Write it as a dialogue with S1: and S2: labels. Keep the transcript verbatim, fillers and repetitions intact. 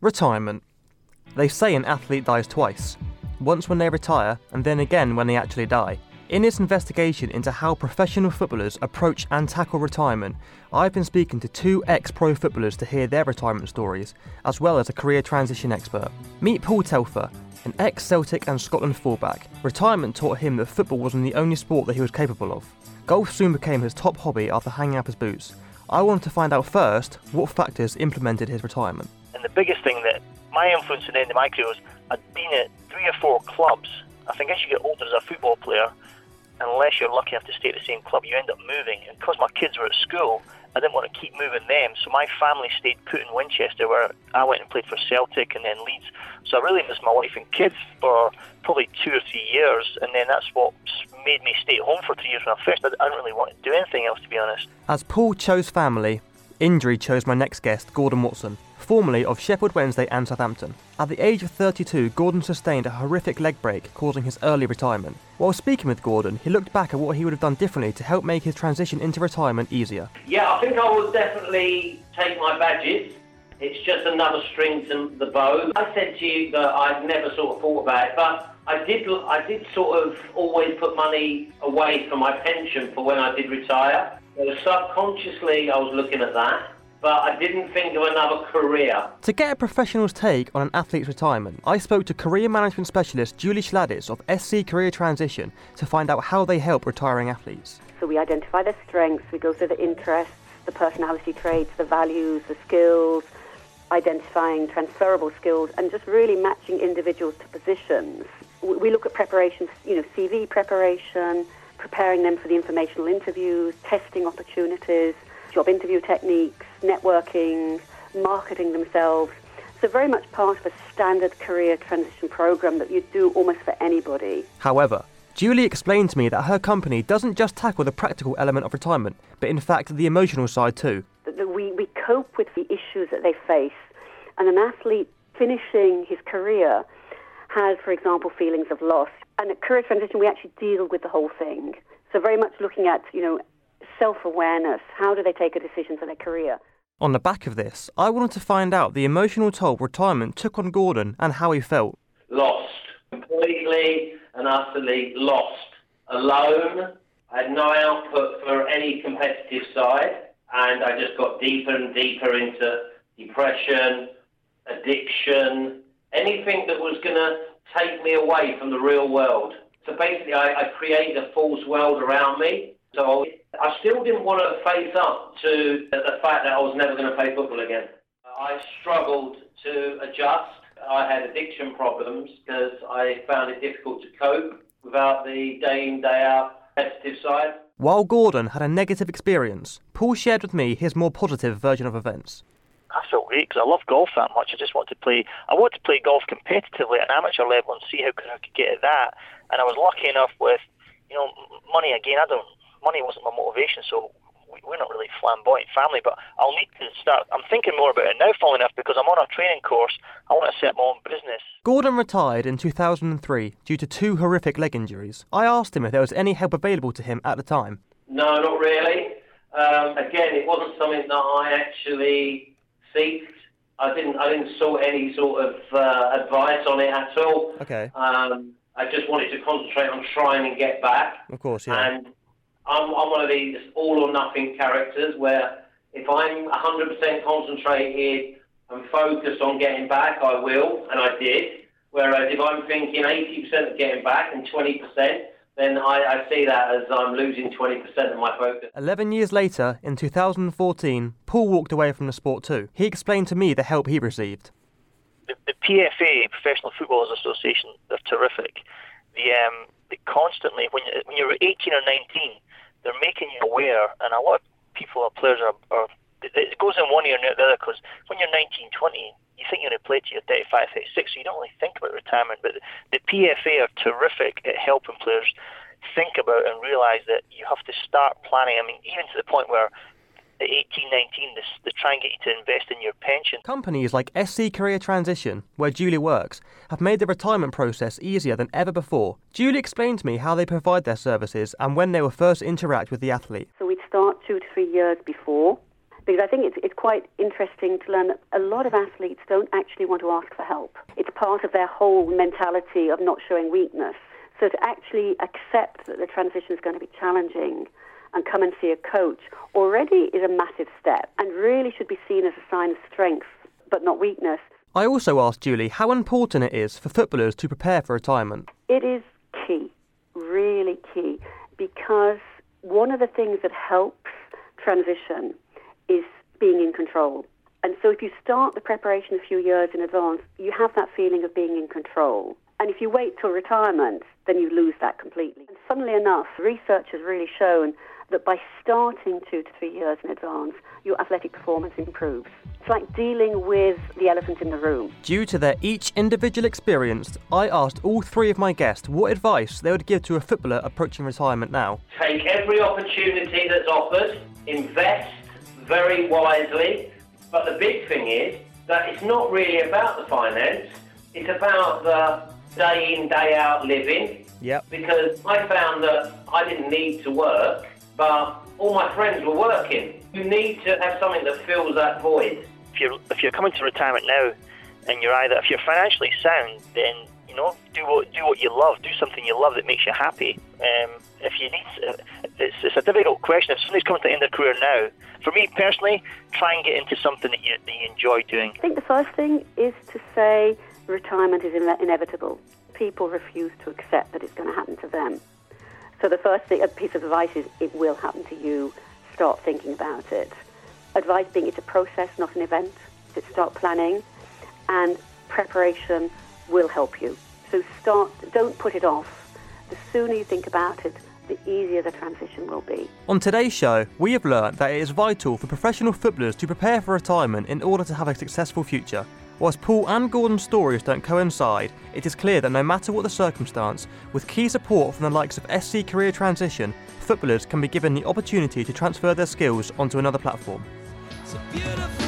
S1: Retirement. They say an athlete dies twice. Once when they retire, and then again when they actually die. In this investigation into how professional footballers approach and tackle retirement, I've been speaking to two ex-pro footballers to hear their retirement stories, as well as a career transition expert. Meet Paul Telfer, an ex-Celtic and Scotland fullback. Retirement taught him that football wasn't the only sport that he was capable of. Golf soon became his top hobby after hanging up his boots. I wanted to find out first what factors implemented his retirement.
S2: And the biggest thing that my influence in the end of my career was I'd been at three or four clubs. I think as you get older as a football player, unless you're lucky enough to stay at the same club, you end up moving. And because my kids were at school, I didn't want to keep moving them. So my family stayed put in Winchester, where I went and played for Celtic and then Leeds. So I really missed my wife and kids for probably two or three years. And then that's what made me stay at home for three years when I first. I didn't really want to do anything else, to be honest.
S1: As Paul chose family, injury chose my next guest, Gordon Watson, formerly of Sheffield Wednesday and Southampton. At the age of thirty-two, Gordon sustained a horrific leg break, causing his early retirement. While speaking with Gordon, he looked back at what he would have done differently to help make his transition into retirement easier.
S3: Yeah, I think I would definitely take my badges. It's just another string to the bow. I said to you that I'd never sort of thought about it, but I did, I did sort of always put money away for my pension for when I did retire. So subconsciously, I was looking at that, but I didn't think of another career.
S1: To get a professional's take on an athlete's retirement, I spoke to career management specialist Julie Schladis of S C Career Transition to find out how they help retiring athletes.
S4: So we identify their strengths, we go through the interests, the personality traits, the values, the skills, identifying transferable skills, and just really matching individuals to positions. We look at preparations, you know, C V preparation, preparing them for the informational interviews, testing opportunities, job interview techniques, networking, marketing themselves. So very much part of a standard career transition program that you do almost for anybody.
S1: However, Julie explained to me that her company doesn't just tackle the practical element of retirement, but in fact the emotional side too.
S4: We, we cope with the issues that they face, and an athlete finishing his career has, for example, feelings of loss. And at career transition, we actually deal with the whole thing. So very much looking at, you know, self-awareness. How do they take a decision for their career?
S1: On the back of this, I wanted to find out the emotional toll retirement took on Gordon and how he felt.
S3: Lost. Completely and utterly lost. Alone. I had no output for any competitive side, and I just got deeper and deeper into depression, addiction, anything that was going to take me away from the real world. So basically, I, I created a false world around me. So I still didn't want to face up to the fact that I was never going to play football again. I struggled to adjust. I had addiction problems because I found it difficult to cope without the day in, day out competitive side.
S1: While Gordon had a negative experience, Paul shared with me his more positive version of events.
S2: I felt great because I love golf that much. I just wanted to play. I wanted to play golf competitively at an amateur level and see how good I could get at that. And I was lucky enough with, you know, money again. I don't. Money wasn't my motivation, so we're not really flamboyant family. But I'll need to start. I'm thinking more about it now, funnily enough, because I'm on a training course. I want to set my own business.
S1: Gordon retired in two thousand three due to two horrific leg injuries. I asked him if there was any help available to him at the time.
S3: No, not really. Um, again, it wasn't something that I actually seeked. I didn't. I didn't sort any sort of uh, advice on it at all.
S1: Okay.
S3: Um, I just wanted to concentrate on trying and get back.
S1: Of course, yeah.
S3: And I'm, I'm one of these all or nothing characters where if I'm one hundred percent concentrated and focused on getting back, I will, and I did. Whereas if I'm thinking eighty percent of getting back and twenty percent, then I, I see that as I'm losing twenty percent of my focus.
S1: Eleven years later, in two thousand fourteen, Paul walked away from the sport too. He explained to me the help he received.
S2: The, the P F A, Professional Footballers Association, they're terrific. The, um, they constantly, when, you, when you're eighteen or nineteen, they're making you aware, and a lot of people or players are, are it goes in one ear and out the other, because when you're nineteen, twenty, you think you're going to play to your thirty-five, thirty-six, so you don't really think about retirement. But the P F A are terrific at helping players think about and realise that you have to start planning. I mean, even to the point where at eighteen, nineteen, they, they try and get you to invest in your pension.
S1: Companies like S C Career Transition, where Julie works, have made the retirement process easier than ever before. Julie explained to me how they provide their services and when they will first interact with the athlete.
S4: So we'd start two to three years before. Because I think it's, it's quite interesting to learn that a lot of athletes don't actually want to ask for help. It's part of their whole mentality of not showing weakness. So to actually accept that the transition is going to be challenging and come and see a coach already is a massive step and really should be seen as a sign of strength, but not weakness.
S1: I also asked Julie how important it is for footballers to prepare for retirement.
S4: It is key, really key, because one of the things that helps transition is being in control. And so if you start the preparation a few years in advance, you have that feeling of being in control. And if you wait till retirement, then you lose that completely. And funnily enough, research has really shown that by starting two to three years in advance, your athletic performance improves. It's like dealing with the elephant in the room.
S1: Due to their each individual experience, I asked all three of my guests what advice they would give to a footballer approaching retirement now.
S3: Take every opportunity that's offered, invest very wisely, but the big thing is that it's not really about the finance, it's about the day in, day out living.
S1: Yep.
S3: Because I found that I didn't need to work, but all my friends were working. You need to have something that fills that void.
S2: If you're if you're coming to retirement now, and you're either if you're financially sound, then you know do what do what you love, do something you love that makes you happy. Um, if you need, it's it's a difficult question. If somebody's coming to the end of their career now, for me personally, try and get into something that you that you enjoy doing.
S4: I think the first thing is to say retirement is ine- inevitable. People refuse to accept that it's going to happen to them. So the first thing, a piece of advice is it will happen to you. Start thinking about it. Advice being it's a process, not an event. So start planning, and preparation will help you. So start. Don't put it off. The sooner you think about it, the easier the transition will be.
S1: On today's show, we have learnt that it is vital for professional footballers to prepare for retirement in order to have a successful future. Whilst Paul and Gordon's stories don't coincide, it is clear that no matter what the circumstance, with key support from the likes of S C Career Transition, footballers can be given the opportunity to transfer their skills onto another platform.
S5: So beautiful.